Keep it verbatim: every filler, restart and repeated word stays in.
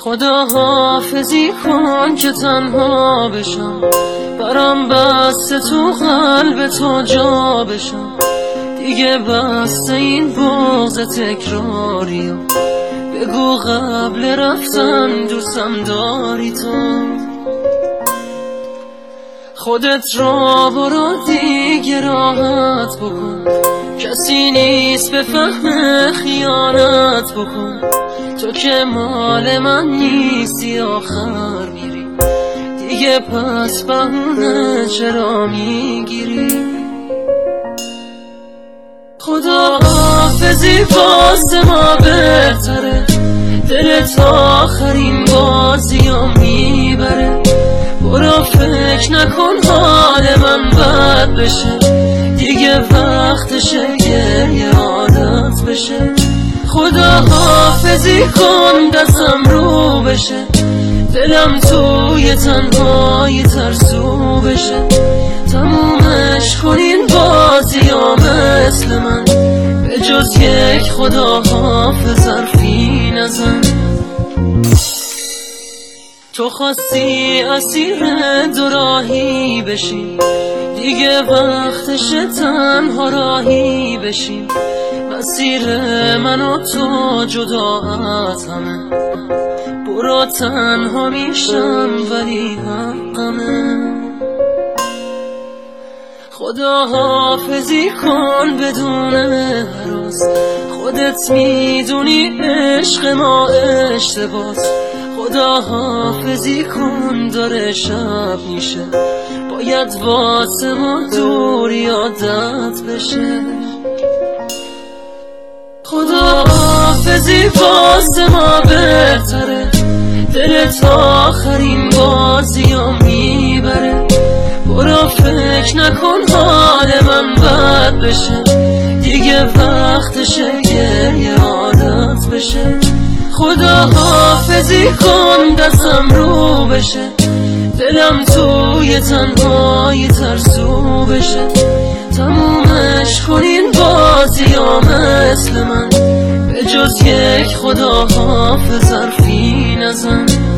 خدا حافظی کن که تنها بشم، برام بسته تو قلب تو جا بشم. دیگه بسته این بغض تکراری، بگو قبل رفتن دوستم داری تو. خودت را برو دیگه راحت بکن، کسی نیست به فهم خیانت بکن. تو که مال من نیستی آخر میری، دیگه پس بهونه چرا میگیری؟ خدا حافظی واسه ما بهتره، دلت آخرین بازیو میبره. برو فکر نکن حال من بد بشه، دیگه وقتشه گریه عادت بشه. خدا حافظی کن دستم رو بشه، دلم توی تنهایی ترسو بشه. تمومش کنین بازی ها مثل من، به جز یک خدا حافظ حرفی نزن. تو خواستی اسیر دو راهی بشی، دیگه وقتش تنها راهی بشیم. مسیر من و تو جدا از همه، برو تنها میشم ولی حقمه. خدا حافظی کن بدون هراس، خودت میدونی عشق ما اشتباس. خدا حافظی کن داره شب میشه، باید واسه ما دوری عادت بشه. خدا حافظی واسه ما بهتره، دلت آخرین بازیو میبره. برو فکر نکن حال من بد بشه، دیگه وقتشه گریه عادت بشه. خدا حافظی کن دستم رو بشه، دلم توی تنهایی ترسو بشه. تمومش کنین بازی ها مثل من، به جز یک خدا حافظ حرفی نزن.